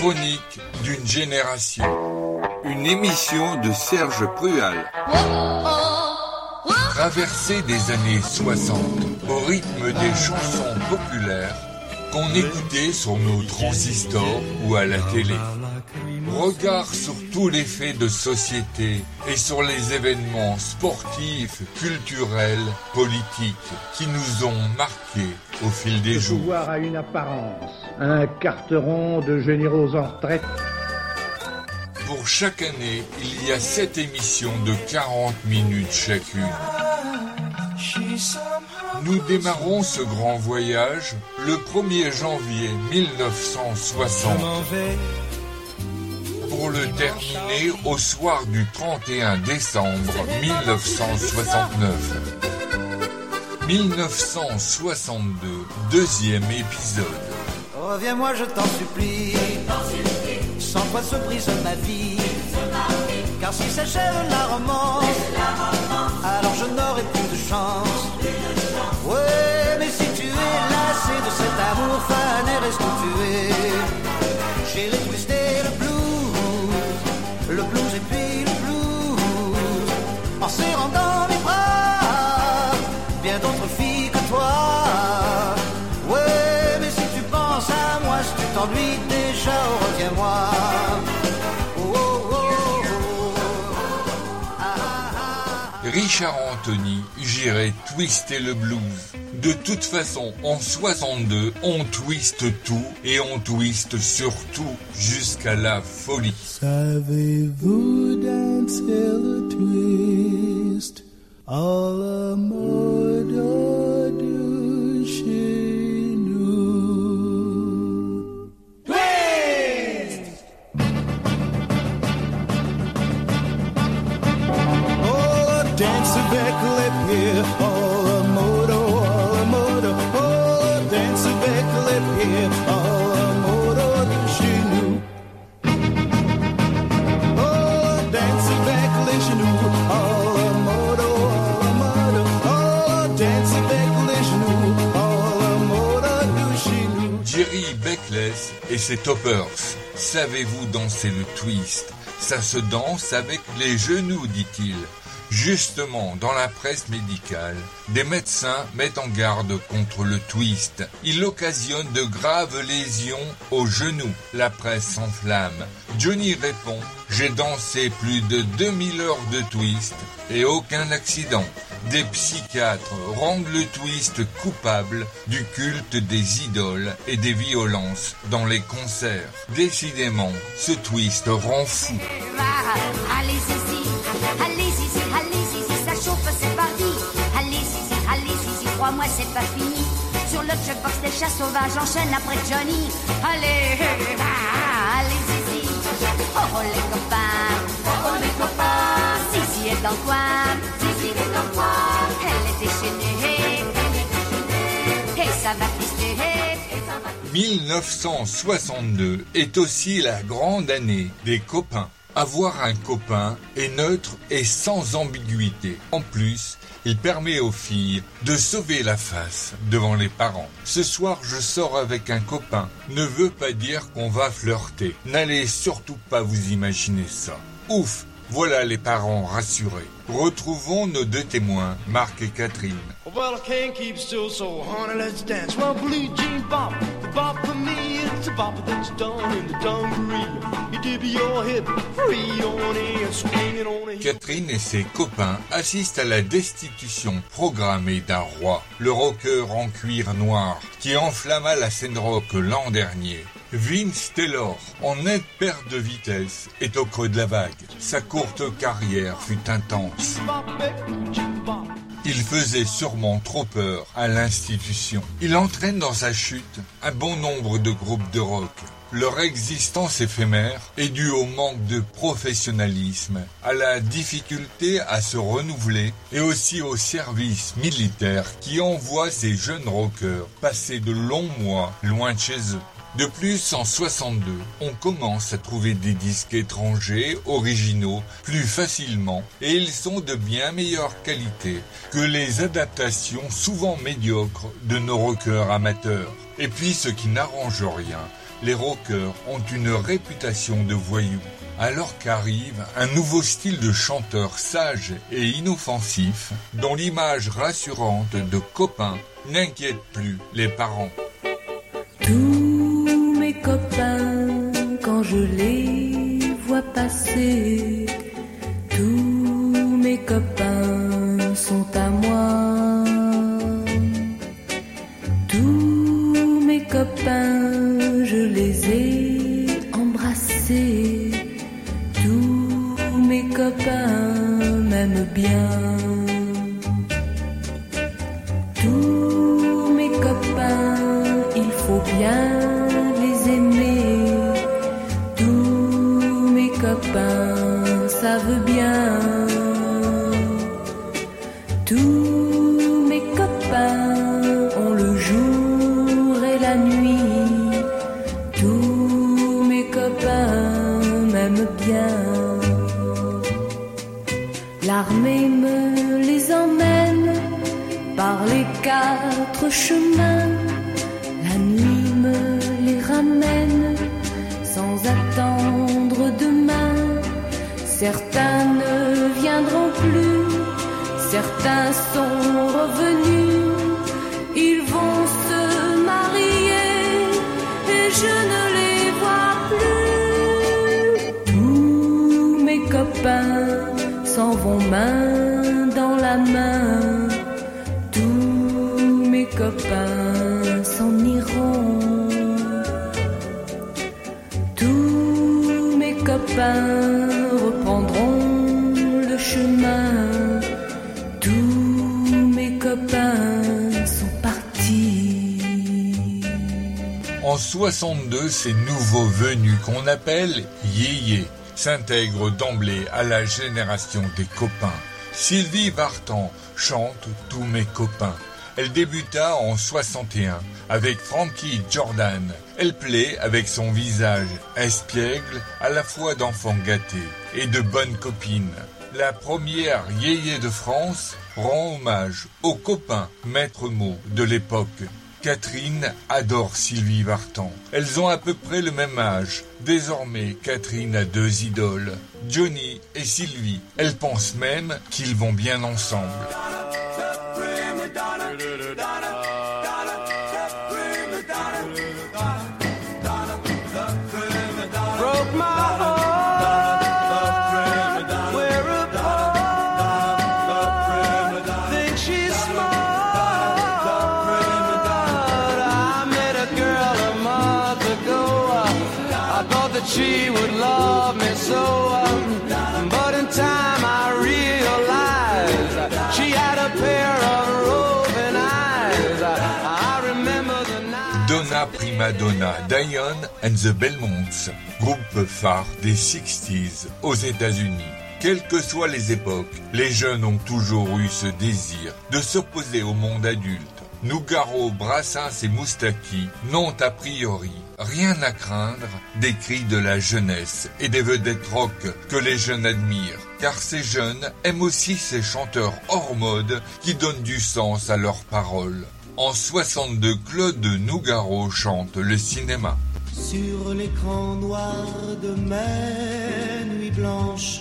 chronique d'une génération. Une émission de Serge Prual. Traversée des années 60, au rythme des chansons populaires qu'on écoutait sur nos transistors ou à la télé. Regard sur tous les faits de société et sur les événements sportifs, culturels, politiques qui nous ont marqués au fil des jours. Le pouvoir a une apparence, un carteron de généraux en retraite. Pour chaque année, il y a 7 émissions de 40 minutes chacune. Nous démarrons ce grand voyage le 1er janvier 1960 pour le terminer au soir du 31 décembre 1969. 1962, deuxième épisode. Reviens-moi, je t'en supplie. Sans toi se brise ma vie. Car si s'achève la romance, alors je n'aurai plus de chance. Ouais, mais si tu es lassé de cet amour fané, reste où tu es. J'irai twister le blues et puis le blues, en serrant dans mes bras bien d'autres filles que toi. Ouais, mais si tu penses à moi, si tu t'ennuies déjà, oh, reviens-moi. Richard Anthony, j'irai twister le blues. De toute façon, en 62, on twiste tout et on twiste surtout jusqu'à la folie. Savez-vous danser le twist à la mode de chez nous? Twist! Oh, dance avec les pieds, oh, la mode, oh, dance avec les pieds, oh, la mode de chez nous. Jerry Beckless et ses Toppers. Savez-vous danser le twist? Ça se danse avec les genoux, dit-il. Justement, dans la presse médicale, des médecins mettent en garde contre le twist. Il occasionne de graves lésions aux genoux. La presse s'enflamme. Johnny répond « J'ai dansé plus de 2000 heures de twist et aucun accident ». Des psychiatres rendent le twist coupable du culte des idoles et des violences dans les concerts. Décidément, ce twist rend fou. Ça chauffe, c'est parti. Allez, crois-moi, c'est pas fini. Sur le checkbox des chats sauvages, enchaîne après Johnny. Allez, Zizi. Oh, les copains, Zizi est dans le coin. Elle est déchaînée, et ça va twister. 1962 est aussi la grande année des copains. Avoir un copain est neutre et sans ambiguïté. En plus, il permet aux filles de sauver la face devant les parents. Ce soir, je sors avec un copain ne veut pas dire qu'on va flirter. N'allez surtout pas vous imaginer ça. Ouf, voilà les parents rassurés. Retrouvons nos deux témoins, Marc et Catherine. Well, I can't keep still, so honey, let's dance. Well, Blue Jean Bop, the bop for me, it's a bop that's done in the dungaree. You dip your hip, free on it, and swinging on it. Catherine et ses copains assistent à la destitution programmée d'un roi, le rocker en cuir noir, qui enflamma la scène rock l'an dernier. Vince Taylor, en nette perte de vitesse, est au creux de la vague. Sa courte carrière fut intense. Il faisait sûrement trop peur à l'institution. Il entraîne dans sa chute un bon nombre de groupes de rock. Leur existence éphémère est due au manque de professionnalisme, à la difficulté à se renouveler et aussi au service militaire qui envoie ces jeunes rockers passer de longs mois loin de chez eux. De plus, en 62, on commence à trouver des disques étrangers, originaux, plus facilement, et ils sont de bien meilleure qualité que les adaptations souvent médiocres de nos rockers amateurs. Et puis, ce qui n'arrange rien, les rockers ont une réputation de voyous. Alors qu'arrive un nouveau style de chanteur sage et inoffensif, dont l'image rassurante de copains n'inquiète plus les parents. Tous mes copains, quand je les vois passer, tous mes copains sont à moi. Tous mes copains, je les ai embrassés. Tous mes copains m'aiment bien. Tous mes copains, il faut bien les aimer. Tous mes copains savent bien. Tous mes copains ont le jour et la nuit. Tous mes copains m'aiment bien. L'armée me les emmène par les quatre chemins. La nuit me les ramène sans attendre demain. Certains ne viendront plus, certains sont revenus. Ils vont se marier et je ne les vois plus. Tous mes copains s'en vont main dans la main. Tous mes copains s'en iront. Tous mes copains reprendront le chemin. Tous mes copains sont partis. En 62, ces nouveaux venus qu'on appelle yéyés s'intègrent d'emblée à la génération des copains. Sylvie Vartan chante Tous mes copains. Elle débuta en 61 avec Frankie Jordan. Elle plaît avec son visage espiègle, à la fois d'enfant gâté et de bonne copine. La première yéyé de France rend hommage aux copains maître mot de l'époque. Catherine adore Sylvie Vartan. Elles ont à peu près le même âge. Désormais, Catherine a deux idoles, Johnny et Sylvie. Elle pense même qu'ils vont bien ensemble. She would love me so, but in time I realized she had a pair of roving eyes. I remember the night. Donna Prima Donna, Diane and the Belmonts, groupe phare des 60s aux États-Unis. Quelles que soient les époques, les jeunes ont toujours eu ce désir de s'opposer au monde adulte. Nougaro, Brassens et Moustaki n'ont a priori rien à craindre des cris de la jeunesse et des vedettes rock que les jeunes admirent, car ces jeunes aiment aussi ces chanteurs hors mode qui donnent du sens à leurs paroles. En 62, Claude Nougaro chante le cinéma. Sur l'écran noir de mes nuits blanches,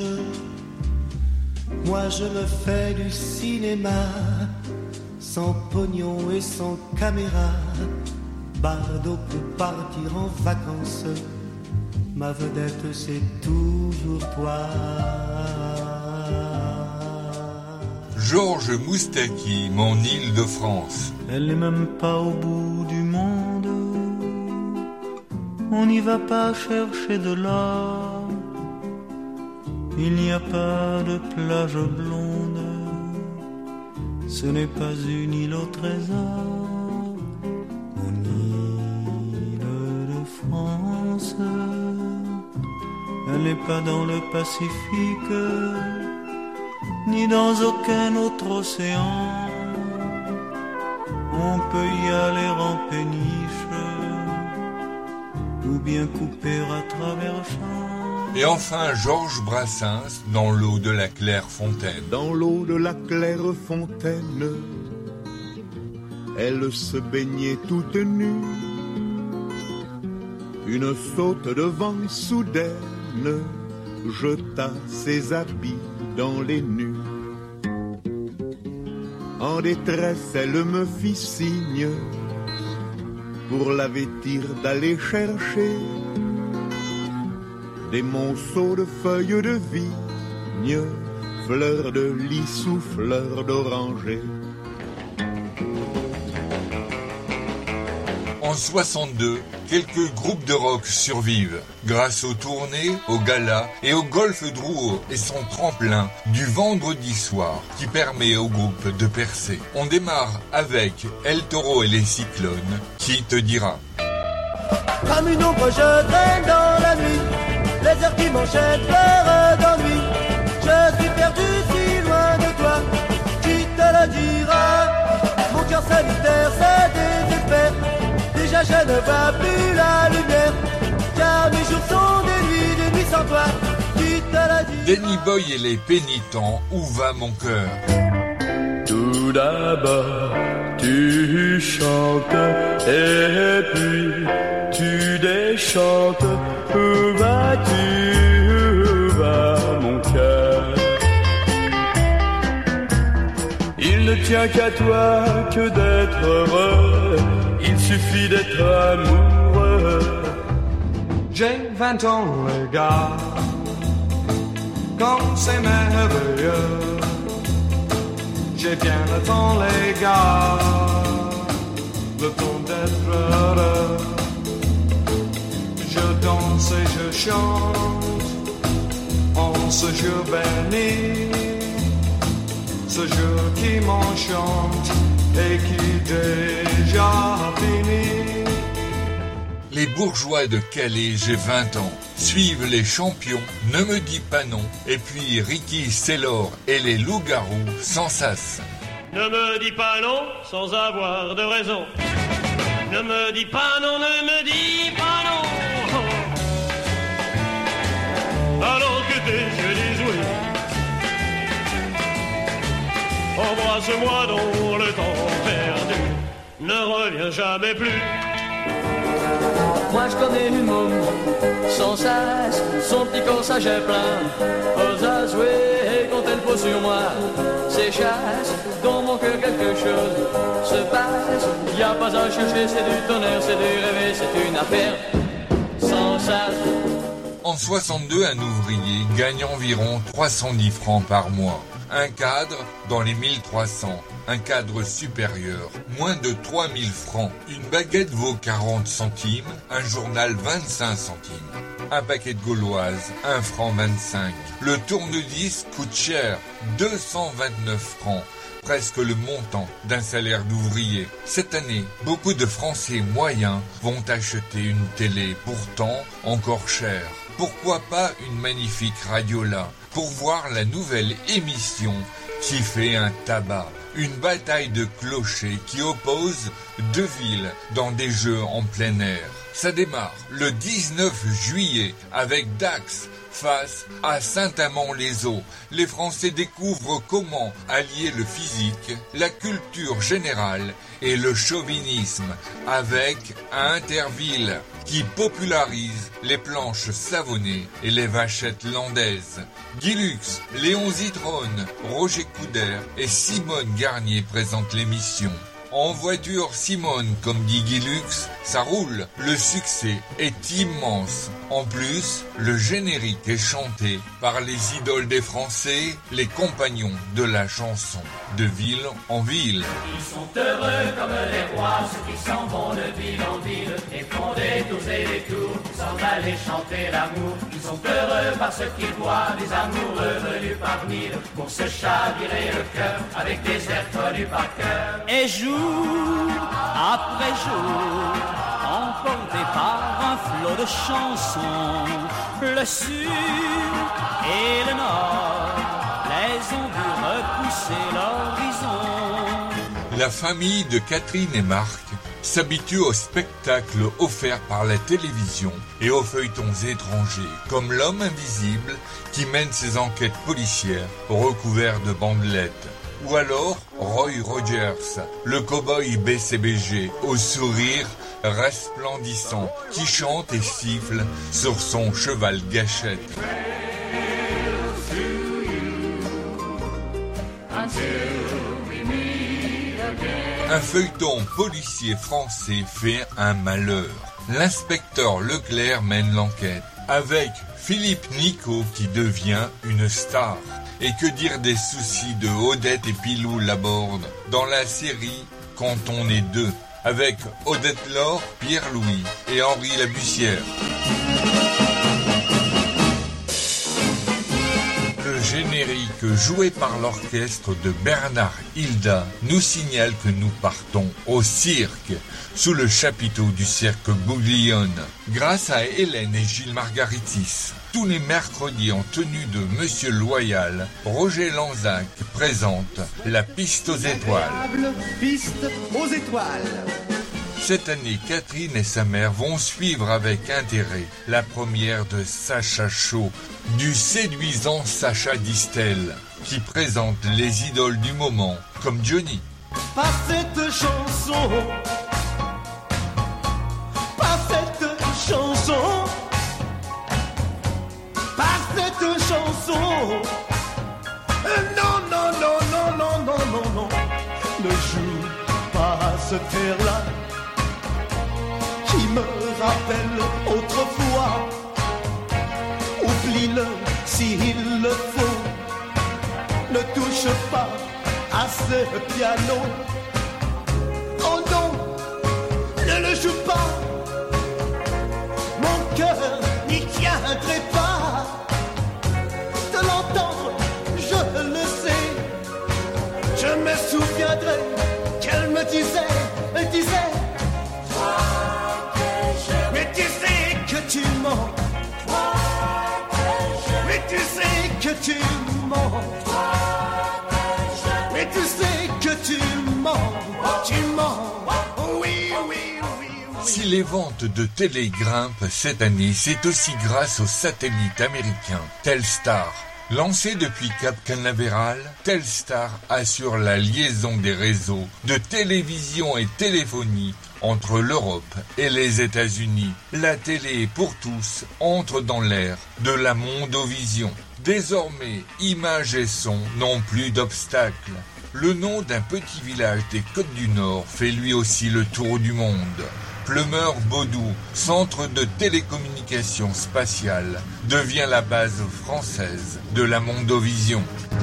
moi je me fais du cinéma. Sans pognon et sans caméra, Bardot peut partir en vacances. Ma vedette c'est toujours toi. Georges Moustaki, mon Île-de-France. Elle n'est même pas au bout du monde. On n'y va pas chercher de l'or. Il n'y a pas de plage blonde. Ce n'est pas une île au trésor, mon Île-de-France. Elle n'est pas dans le Pacifique, ni dans aucun autre océan. On peut y aller en péniche, ou bien couper à travers champs. Et enfin Georges Brassens dans l'eau de la Clairefontaine. Dans l'eau de la Clairefontaine, elle se baignait toute nue. Une saute de vent soudaine jeta ses habits dans les nues. En détresse, elle me fit signe pour la vêtir d'aller chercher des monceaux de feuilles de vigne, fleurs de lys ou fleurs d'oranger. En 62, quelques groupes de rock survivent grâce aux tournées, aux galas et au golf Drouot et son tremplin du vendredi soir qui permet au groupe de percer. On démarre avec El Toro et les Cyclones, qui te dira. Comme une ombre je traîne dans la nuit, les heures qui m'enchaînent pleurent d'ennui. Je suis perdu si loin de toi, qui te le dira? Mon cœur solitaire se désespère, déjà je ne vois plus la lumière, car mes jours sont des nuits sans toi, qui te le dira? Danny Boy et les Pénitents, où va mon cœur? Tout d'abord, tu chantes et puis tu déchantes. Où vas-tu, où va mon cœur? Il ne tient qu'à toi que d'être heureux, il suffit d'être amoureux. J'ai 20 ans, les gars, comme c'est merveilleux. J'ai bien le temps, les gars, le temps d'être heureux. Je danse et je chante en ce jour béni, ce jour qui m'enchante et qui déjà finit. Les bourgeois de Calais, j'ai 20 ans, suivent les champions, ne me dis pas non, et puis Ricky Saylor et les loups-garous sans sas. Ne me dis pas non sans avoir de raison. Ne me dis pas non, ne me dis pas non. Alors que tes yeux déjoués, embrasse-moi dont le temps perdu ne revient jamais plus. Moi je connais une môme, sans sas, son petit corsage est plein. Aux azoués, et quand elle pose sur moi ses chasses, dans mon cœur quelque chose se passe. Y a pas à chercher, c'est du tonnerre, c'est du rêver, c'est une affaire sans sas. En 62, un ouvrier gagne environ 310 francs par mois. Un cadre dans les 1300, un cadre supérieur, moins de 3000 francs. Une baguette vaut 40 centimes, un journal 25 centimes. Un paquet de gauloises, 1 franc 25. Le tourne-disque coûte cher, 229 francs. Presque le montant d'un salaire d'ouvrier. Cette année, beaucoup de Français moyens vont acheter une télé, pourtant encore chère. Pourquoi pas une magnifique radiola pour voir la nouvelle émission qui fait un tabac, une bataille de clochers qui oppose deux villes dans des jeux en plein air. Ça démarre le 19 juillet avec Dax face à Saint-Amand-les-Eaux. Les Français découvrent comment allier le physique, la culture générale et le chauvinisme avec Interville qui popularise les planches savonnées et les vachettes landaises. Guy Lux, Léon Zitrone, Roger Coudert et Simone Garnier présentent l'émission. En voiture, Simone, comme dit Guy Lux, ça roule. Le succès est immense. En plus, le générique est chanté par les idoles des Français, les compagnons de la chanson, de ville en ville. Ils sont heureux comme les rois, ceux qui s'en vont de ville en ville, et font des tours et des tours, sans aller chanter l'amour. Ils sont heureux parce qu'ils voient des amoureux venus par mille, pour se chavirer le cœur avec des airs connus par cœur. Et jour après jour, emporté par un flot de chansons, le sud et le nord les ont vu repousser l'horizon. La famille de Catherine et Marc s'habitue aux spectacles offerts par la télévision et aux feuilletons étrangers, comme L'Homme Invisible qui mène ses enquêtes policières recouvert de bandelettes. Ou alors Roy Rogers, le cow-boy BCBG au sourire resplendissant qui chante et siffle sur son cheval gâchette. Un feuilleton policier français fait un malheur. L'inspecteur Leclerc mène l'enquête avec Philippe Nico qui devient une star. Et que dire des soucis de Odette et Pilou Laborde dans la série Quand on est deux, avec Odette Laure, Pierre Louis et Henri Labussière. Le générique joué par l'orchestre de Bernard Hilda nous signale que nous partons au cirque, sous le chapiteau du cirque Bouglione, grâce à Hélène et Gilles Margaritis. Tous les mercredis en tenue de Monsieur Loyal, Roger Lanzac présente la piste aux étoiles. Piste aux étoiles. Cette année, Catherine et sa mère vont suivre avec intérêt la première de Sacha Shaw, du séduisant Sacha Distel, qui présente les idoles du moment, comme Johnny. Pas cette chanson, pas cette chanson, pas cette chanson. Non, non, non, non, non, non, non, non. Ne joue pas à ce air-là qui me rappelle autrefois. Oublie-le s'il le faut. Ne touche pas à ce piano. Oh non, ne le joue pas. Mon cœur n'y tiendrait pas. De l'entendre, je le sais. Je me souviendrai qu'elle me disait, mais tu sais que tu mens. Mais tu sais que tu mens. Mais tu sais que tu mens. Tu mens. Oui, oui, oui. Si les ventes de télé grimpent cette année, c'est aussi grâce au satellite américain Telstar. Lancé depuis Cap Canaveral, Telstar assure la liaison des réseaux de télévision et téléphonie entre l'Europe et les États-Unis. La télé pour tous entre dans l'ère de la mondovision. Désormais, images et sons n'ont plus d'obstacles. Le nom d'un petit village des Côtes du Nord fait lui aussi le tour du monde. Pleumeur-Bodou, centre de télécommunications spatiales, devient la base française de la mondovision.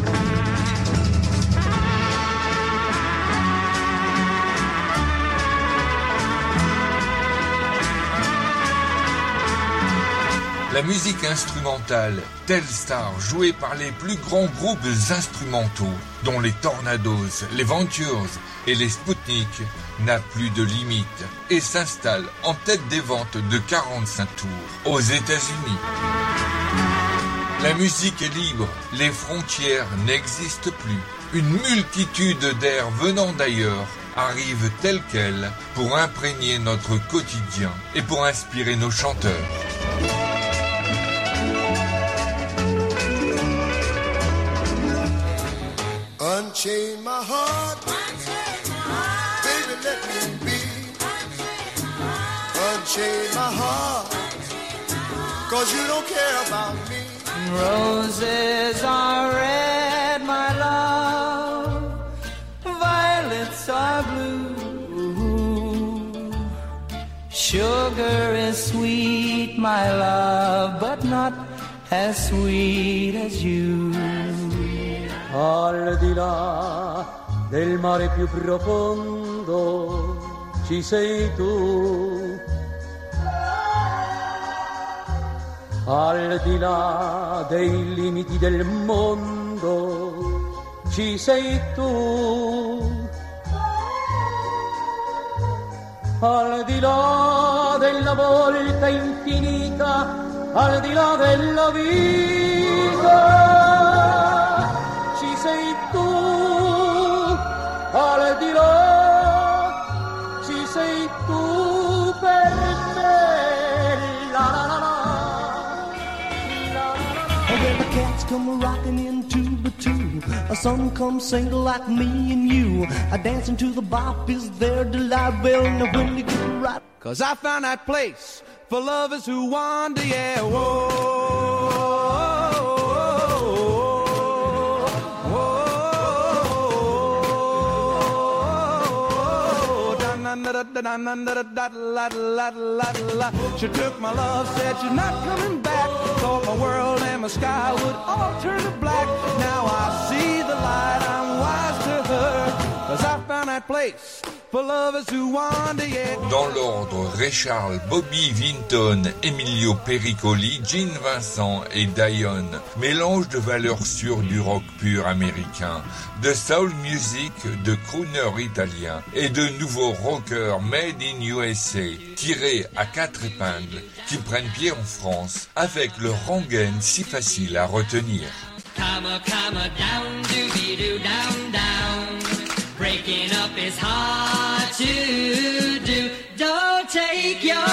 La musique instrumentale Telstar, jouée par les plus grands groupes instrumentaux, dont les Tornados, les Ventures et les Spoutnik, n'a plus de limite et s'installe en tête des ventes de 45 tours aux États-Unis. La musique est libre, les frontières n'existent plus. Une multitude d'airs venant d'ailleurs arrivent tels quels pour imprégner notre quotidien et pour inspirer nos chanteurs. Unchain my heart, baby, let me be. Unchain my heart, 'cause you don't care about me. Roses are red, my love. Violets are blue. Sugar is sweet, my love, but not as sweet as you. Al di là del mare più profondo ci sei tu. Al di là dei limiti del mondo ci sei tu. Al di là della volta infinita, al di là della vita sei tu, al di là ci sei tu. come rocking in two by two. Some come single like me and you. Dancing to the bop is their delight. Well, now when you get right, 'cause I found that place for lovers who wander, yeah. Whoa. She took my love, said she's not coming back. Thought my world and my sky would all turn to black. Now I see the light, I'm wise to her, 'cause I found that place for lovers who wander, yeah. Dans l'ordre, Ray Charles, Bobby Vinton, Emilio Pericoli, Gene Vincent et Dion. Mélange de valeurs sûres du rock pur américain, de soul music, de crooner italien et de nouveaux rockers made in USA, tirés à 4 épingles, qui prennent pied en France, avec leur rengaine si facile à retenir. Come down, doobie-doo, down, down. Breaking up is hard to do. Don't take your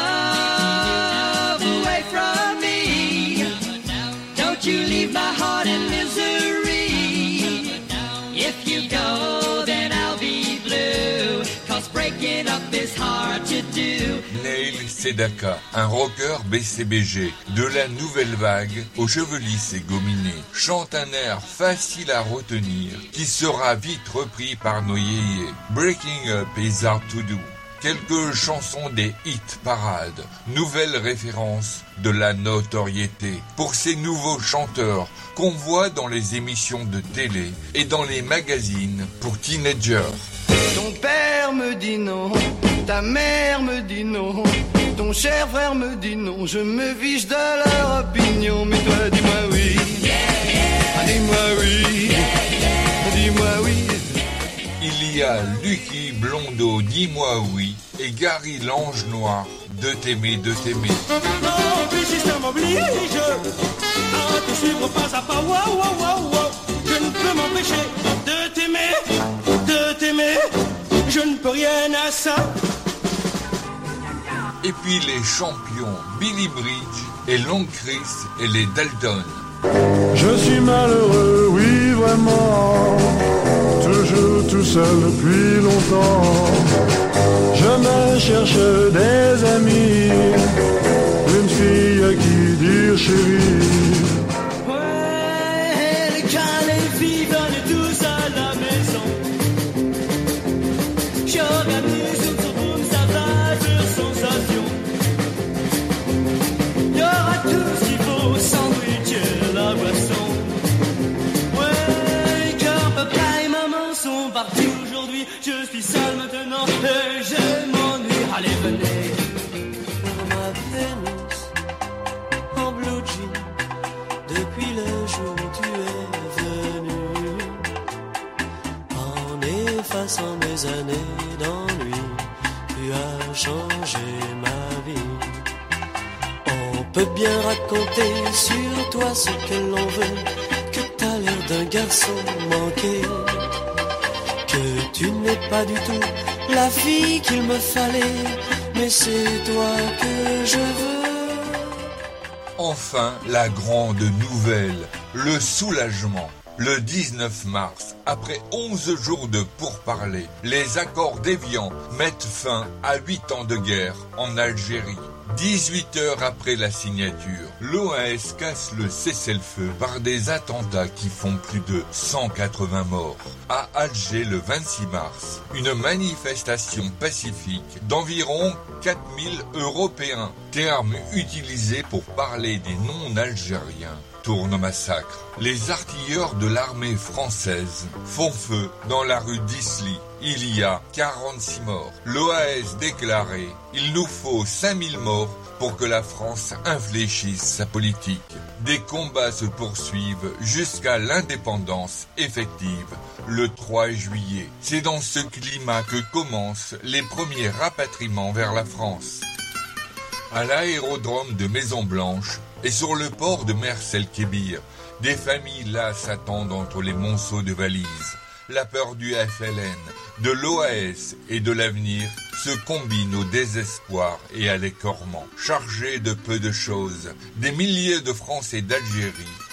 love away from me. Don't you leave my heart in misery. If you go, then I'll be blue. 'Cause breaking up is hard to do. Neil Sedaka, un rocker BCBG, de la nouvelle vague, aux cheveux lisses et gominés, chante un air facile à retenir, qui sera vite repris par nos yéyés. Breaking Up is hard to do. Quelques chansons des hit parades, nouvelles références de la notoriété pour ces nouveaux chanteurs qu'on voit dans les émissions de télé et dans les magazines pour teenagers. Ton père me dit non, ta mère me dit non, ton cher frère me dit non, je me fiche de leur opinion, mais toi dis-moi oui, dis-moi oui, dis-moi oui. Il y a Lucky Blondeau, dis-moi oui, et Gary l'ange noir, de t'aimer, de t'aimer. Non, puis si ça m'oblige à te suivre pas à pas, wow, wow, wow, wow. Je ne peux m'empêcher de t'aimer, je ne peux rien à ça. Et puis les champions, Billy Bridge et Long Chris et les Dalton. Je suis malheureux, oui vraiment, toujours tout seul depuis longtemps. Je me cherche des amis, une fille à qui dire chérie. Ouais, les gars, les filles viennent tous à la maison. J'organise une tourne, ça va sur sensation. Il y aura tout ce qu'il faut, sandwich et la boisson. Ouais, car papa et maman sont partis aujourd'hui. Je suis seul maintenant et je m'ennuie. Allez, venez. Ma Vénus, en blue jean, depuis le jour où tu es venu, en effaçant mes années d'ennui, tu as changé ma vie. On peut bien raconter sur toi ce que l'on veut, que t'as l'air d'un garçon manqué, que tu n'es pas du tout la fille qu'il me fallait, mais c'est toi que je veux. Enfin, la grande nouvelle, le soulagement. Le 19 mars, après 11 jours de pourparlers, les accords d'Évian mettent fin à 8 ans de guerre en Algérie. 18 heures après la signature, l'OAS casse le cessez-le-feu par des attentats qui font plus de 180 morts. À Alger le 26 mars, une manifestation pacifique d'environ 4000 Européens, terme utilisé pour parler des non-algériens, tourne au massacre. Les artilleurs de l'armée française font feu dans la rue d'Isly. Il y a 46 morts. L'OAS déclarait « Il nous faut 5000 morts pour que la France infléchisse sa politique ». Des combats se poursuivent jusqu'à l'indépendance effective, le 3 juillet. C'est dans ce climat que commencent les premiers rapatriements vers la France. À l'aérodrome de Maison-Blanche et sur le port de Mers-el-Kébir, des familles là s'attendent entre les monceaux de valises. La peur du FLN, de l'OAS et de l'avenir se combinent au désespoir et à l'écornement. Chargés de peu de choses, des milliers de Français d'Algérie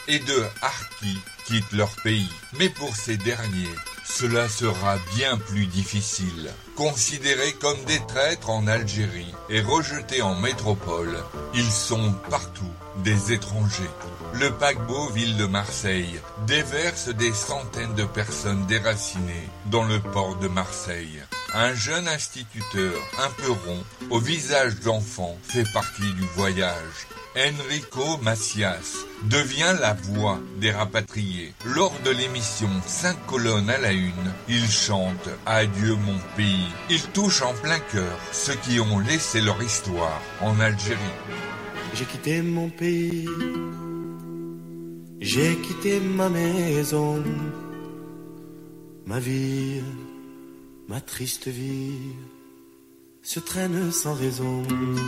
et de harkis quittent leur pays. Mais pour ces derniers, cela sera bien plus difficile. Considérés comme des traîtres en Algérie et rejetés en métropole, ils sont partout des étrangers. Le paquebot Ville de Marseille déverse des centaines de personnes déracinées dans le port de Marseille. Un jeune instituteur un peu rond, au visage d'enfant, fait partie du voyage. Enrico Macias devient la voix des rapatriés. Lors de l'émission 5 colonnes à la une, il chante « Adieu mon pays ». Il touche en plein cœur ceux qui ont laissé leur histoire en Algérie. J'ai quitté mon pays, j'ai quitté ma maison, ma vie, ma triste vie se traîne sans raison.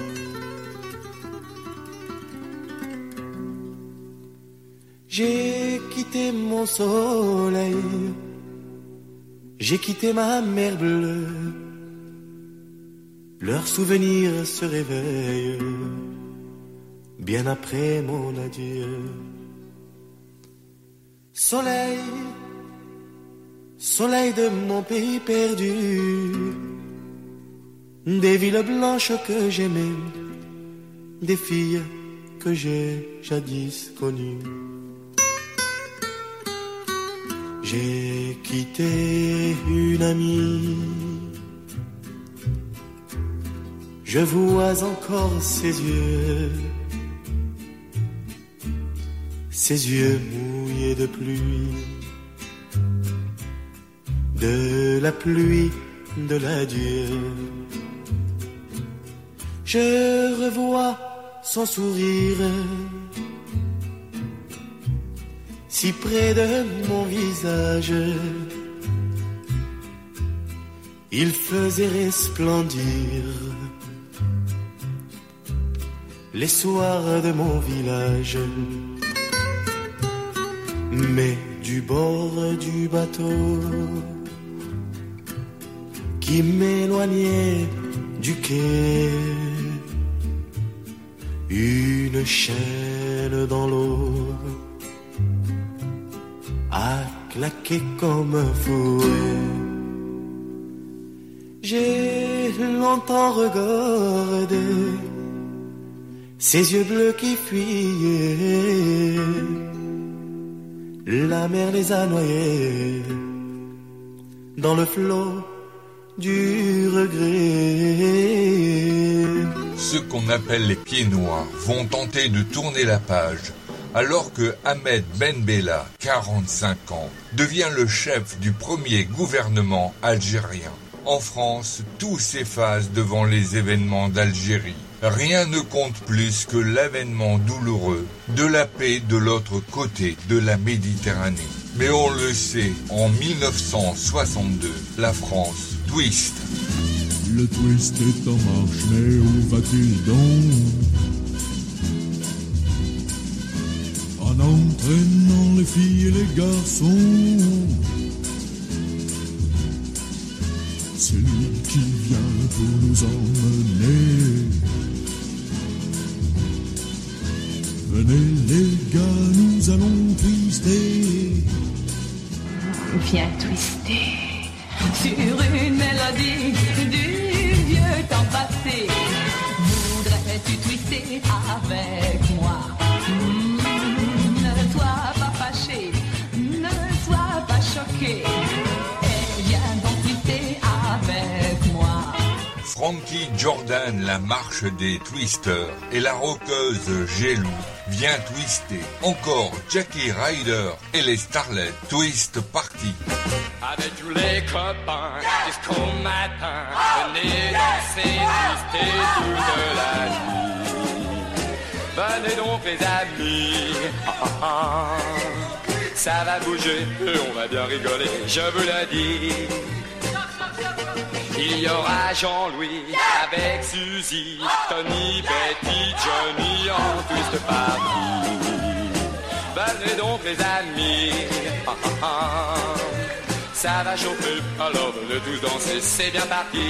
J'ai quitté mon soleil, j'ai quitté ma mer bleue, leurs souvenirs se réveillent bien après mon adieu. Soleil, soleil de mon pays perdu, des villes blanches que j'aimais, des filles que j'ai jadis connues. J'ai quitté une amie, je vois encore ses yeux mouillés de pluie, de la pluie de l'adieu. Je revois son sourire si près de mon visage, il faisait resplendir les soirs de mon village. Mais du bord du bateau qui m'éloignait du quai, une chaîne dans l'eau a claqué comme un fouet. J'ai longtemps regardé ces yeux bleus qui fuyaient, la mer les a noyés dans le flot du regret. Ceux qu'on appelle les pieds noirs vont tenter de tourner la page, alors que Ahmed Ben Bella, 45 ans, devient le chef du premier gouvernement algérien. En France, tout s'efface devant les événements d'Algérie. Rien ne compte plus que l'avènement douloureux de la paix de l'autre côté de la Méditerranée. Mais on le sait, en 1962, la France twist. Le twist est en marche, mais où va-t-il donc? En entraînant les filles et les garçons, c'est lui qui vient pour nous emmener. Venez les gars, nous allons twister. Viens twister sur une mélodie du vieux temps passé. Voudrais-tu twister avec moi? Ne sois pas fâché, ne sois pas choqué, et viens donc twister avec moi. Frankie Jordan, la marche des twisters, et la rockeuse Gélou vient twister. Encore Jackie Ryder et les Starlets, twist party. Avec tous les copains jusqu'au matin, venez danser, twister toute la nuit. Venez donc les amis, ça va bouger et on va bien rigoler, je vous le dis. Il y aura Jean-Louis avec Suzy, Tony, Betty, Johnny en twist party. Venez donc les amis, ça va chauffer, alors venez tous danser, c'est bien parti.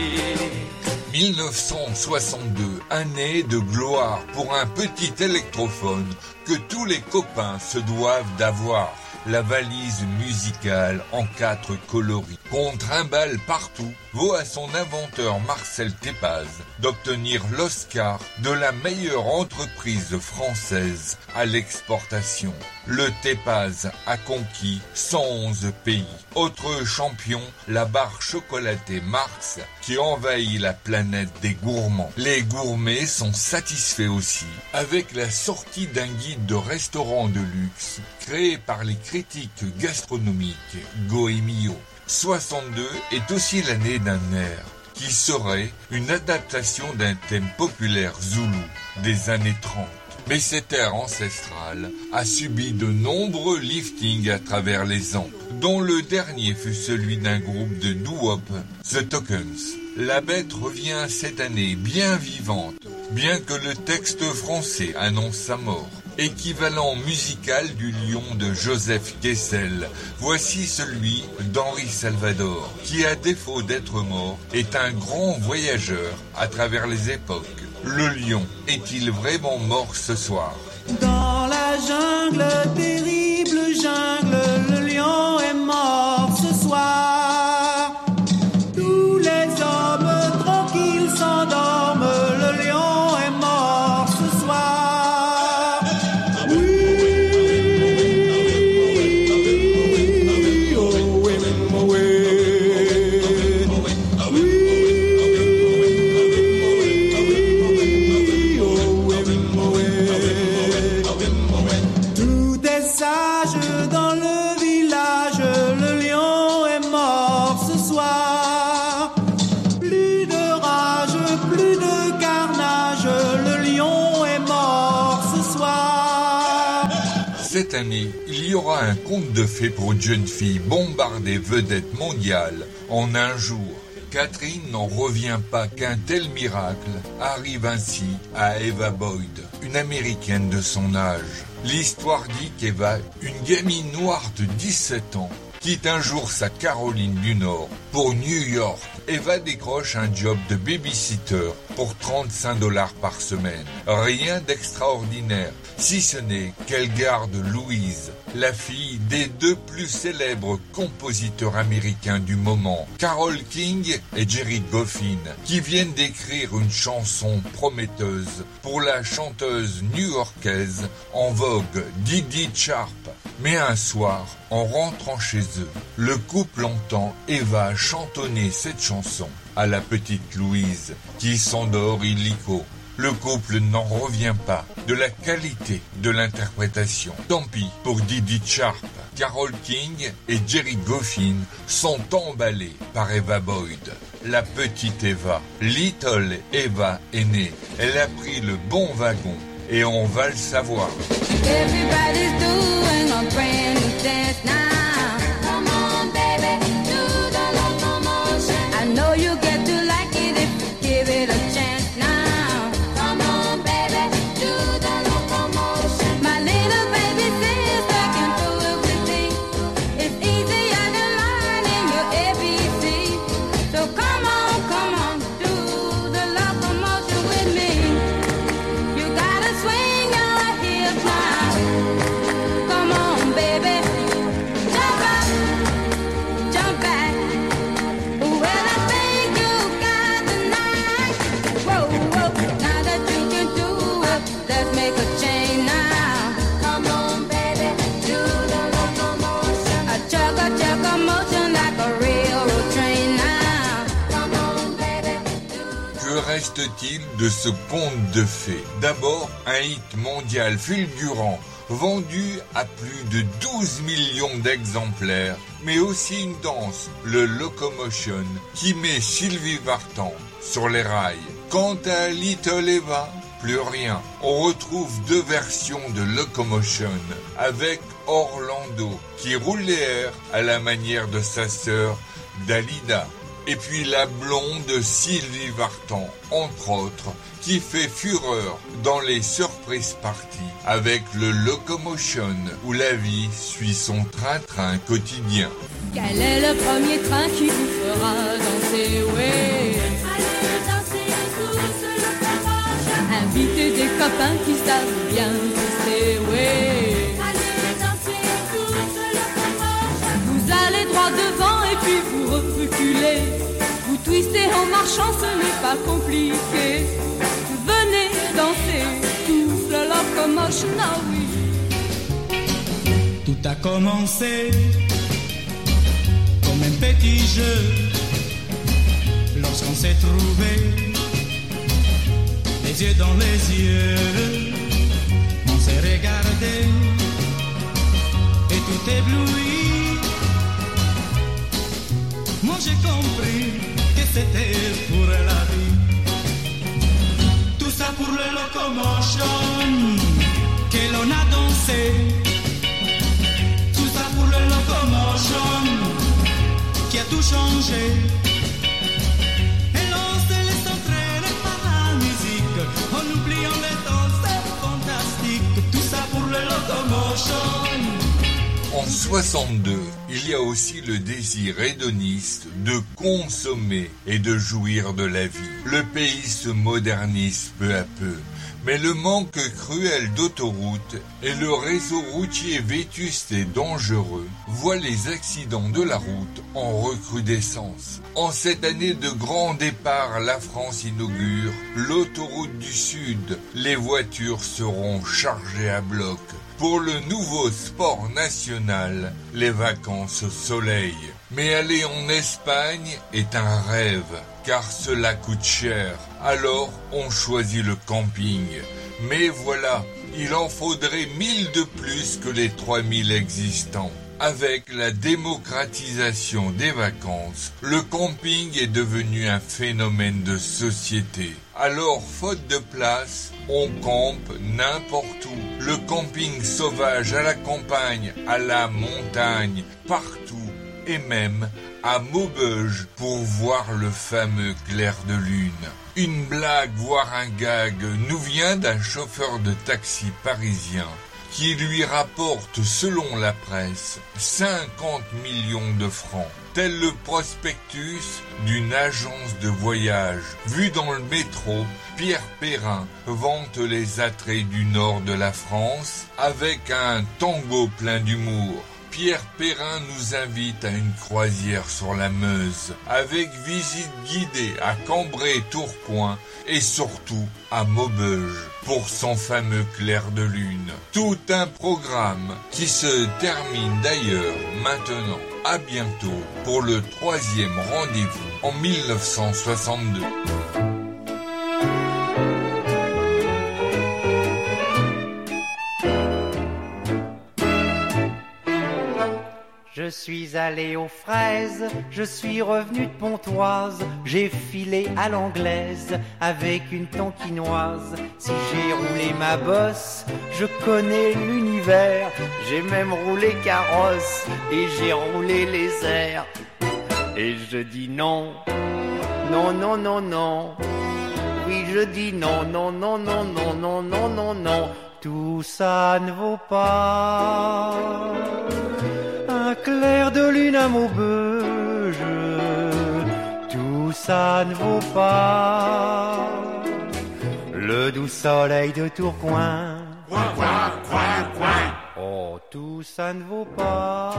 1962, année de gloire pour un petit électrophone que tous les copains se doivent d'avoir. La valise musicale en 4 coloris, qu'on trimballe partout, vaut à son inventeur Marcel Thépaz d'obtenir l'Oscar de la meilleure entreprise française à l'exportation. Le Thépaz a conquis 111 pays. Autre champion, la barre chocolatée Mars qui envahit la planète des gourmands. Les gourmets sont satisfaits aussi avec la sortie d'un guide de restaurants de luxe créé par les critiques gastronomiques Goemio. 62 est aussi l'année d'un air qui serait une adaptation d'un thème populaire zoulou des années 30. Mais cet air ancestral a subi de nombreux liftings à travers les ans, dont le dernier fut celui d'un groupe de doo-wop, The Tokens. La bête revient cette année bien vivante, bien que le texte français annonce sa mort. Équivalent musical du lion de Joseph Kessel, voici celui d'Henri Salvador, qui à défaut d'être mort, est un grand voyageur à travers les époques. Le lion est-il vraiment mort ce soir? Dans la jungle, terrible jungle, le lion est mort ce soir. Tous les hommes tranquilles s'endorment, le lion est mort ce soir. Oui, oh oui, oh oui. Dans le village, le lion est mort ce soir. Plus de rage, plus de carnage, le lion est mort ce soir. Cette année, il y aura un conte de fées pour une jeune fille bombardée vedette mondiale en un jour. Catherine n'en revient pas qu'un tel miracle arrive ainsi à Eva Boyd, une américaine de son âge. L'histoire dit qu'Eva, une gamine noire de 17 ans, quitte un jour sa Caroline du Nord pour New York. Eva décroche un job de babysitter pour $35 par semaine. Rien d'extraordinaire, si ce n'est qu'elle garde Louise, la fille des 2 plus célèbres compositeurs américains du moment, Carole King et Jerry Goffin, qui viennent d'écrire une chanson prometteuse pour la chanteuse new-yorkaise en vogue Didi Sharp. Mais un soir, en rentrant chez eux, le couple entend Eva chantonner cette chanson à la petite Louise, qui s'endort illico. Le couple n'en revient pas de la qualité de l'interprétation. Tant pis pour Didi Sharp. Carole King et Jerry Goffin sont emballés par Eva Boyd. La petite Eva, Little Eva est née. Elle a pris le bon wagon et on va le savoir. Everybody's doing a brand new dance now. Come on, baby, do the locomotion. I know you get to like it if you give it a chance now. Come on, baby, do the locomotion. My little baby sister can do everything. It's easier than learning your ABC. So come on, do the locomotion with me. You gotta swing your hips now. Come on, baby, jump up, jump back. Well, I think you got the knack. Whoa, whoa, now that you can do it, let's make a change now. Come on, baby, do the locomotion. A chugga motion like a railroad train now. Come on, baby. Que reste-t-il de ce conte de fées? D'abord, un hit mondial fulgurant, vendu à plus de 12 millions d'exemplaires, mais aussi une danse, le Locomotion, qui met Sylvie Vartan sur les rails. Quant à Little Eva, plus rien. On retrouve 2 versions de Locomotion, avec Orlando, qui roule les airs à la manière de sa sœur Dalida. Et puis la blonde Sylvie Vartan, entre autres, qui fait fureur dans les surprises parties avec le Locomotion, où la vie suit son train-train quotidien. Quel est le premier train qui vous fera danser? Oui. Allez danser tous le Locomotion. Invitez des copains qui savent bien twister. danser, oui. Allez danser toute locomotion. Vous allez droit devant et puis vous reculez. Vous twistez en marchant, ce n'est pas compliqué. Venez danser tous le locomotion, ah oui. Tout a commencé comme un petit jeu. Lorsqu'on s'est trouvé, les yeux dans les yeux, on s'est regardé et tout ébloui. Moi j'ai compris que c'était pour la vie. Tout ça pour le locomotion que l'on a dansé. Tout ça pour le locomotion qui a tout changé. En oubliant les temps, c'est fantastique. Tout ça pour le locomotion. En 62, il y a aussi le désir hédoniste de consommer et de jouir de la vie. Le pays se modernise peu à peu. Mais le manque cruel d'autoroutes et le réseau routier vétuste et dangereux voient les accidents de la route en recrudescence. En cette année de grand départ, la France inaugure l'autoroute du Sud. Les voitures seront chargées à bloc. Pour le nouveau sport national, les vacances au soleil. Mais aller en Espagne est un rêve, car cela coûte cher. Alors, on choisit le camping. Mais voilà, il en faudrait 1000 de plus que les 3000 existants. Avec la démocratisation des vacances, le camping est devenu un phénomène de société. Alors, faute de place, on campe n'importe où. Le camping sauvage à la campagne, à la montagne, partout. Et même à Maubeuge pour voir le fameux clair de lune. Une blague, voire un gag, nous vient d'un chauffeur de taxi parisien qui lui rapporte, selon la presse, 50 millions de francs, tel le prospectus d'une agence de voyage. Vu dans le métro, Pierre Perrin vante les attraits du nord de la France avec un tango plein d'humour. Pierre Perrin nous invite à une croisière sur la Meuse, avec visite guidée à Cambrai, Tourcoing et surtout à Maubeuge pour son fameux clair de lune. Tout un programme qui se termine d'ailleurs maintenant. À bientôt pour le 3e rendez-vous en 1962. Je suis allé aux fraises, je suis revenu de Pontoise, j'ai filé à l'anglaise avec une tonkinoise. Si j'ai roulé ma bosse, je connais l'univers, j'ai même roulé carrosse et j'ai roulé les airs. Et je dis non, non, non, non, non. Oui, je dis non, non, non, non, non, non, non, non, non. Tout ça ne vaut pas un clair de lune à Maubeuge. Tout ça ne vaut pas le doux soleil de Tourcoing. Coin, coin, coin, coin. Oh, tout ça ne vaut pas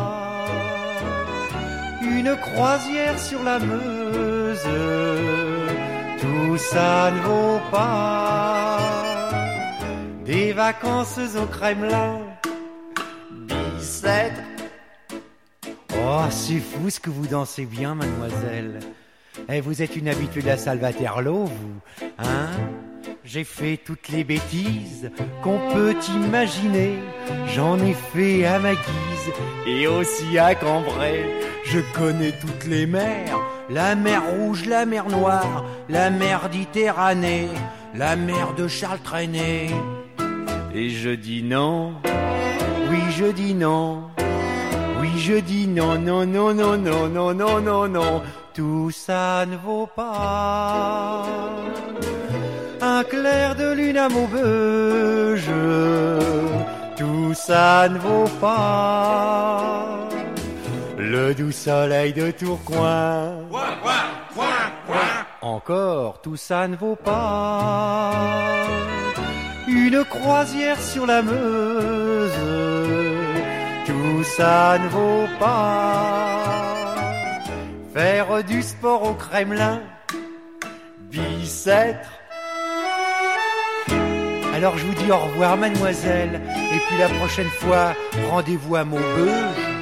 une croisière sur la Meuse. Tout ça ne vaut pas des vacances au Kremlin. Bicêtre. Oh, c'est fou ce que vous dansez bien, mademoiselle. Eh, vous êtes une habituée de la Salvaterlo, vous, hein? J'ai fait toutes les bêtises qu'on peut imaginer. J'en ai fait à ma guise et aussi à Cambrai. Je connais toutes les mers, la mer Rouge, la mer Noire, la mer Méditerranée, la mer de Charles Trenet. Et je dis non, oui je dis non. Oui, je dis non, non, non, non, non, non, non, non, non. Tout ça ne vaut pas un clair de lune à Maubeuge. Tout ça ne vaut pas le doux soleil de Tourcoing. Coin, coin, coin, coin. Encore, tout ça ne vaut pas une une croisière sur la Meuse, tout ça ne vaut pas. Faire du sport au Kremlin, Bicêtre. Alors je vous dis au revoir mademoiselle, et puis la prochaine fois, rendez-vous à Maubeuge.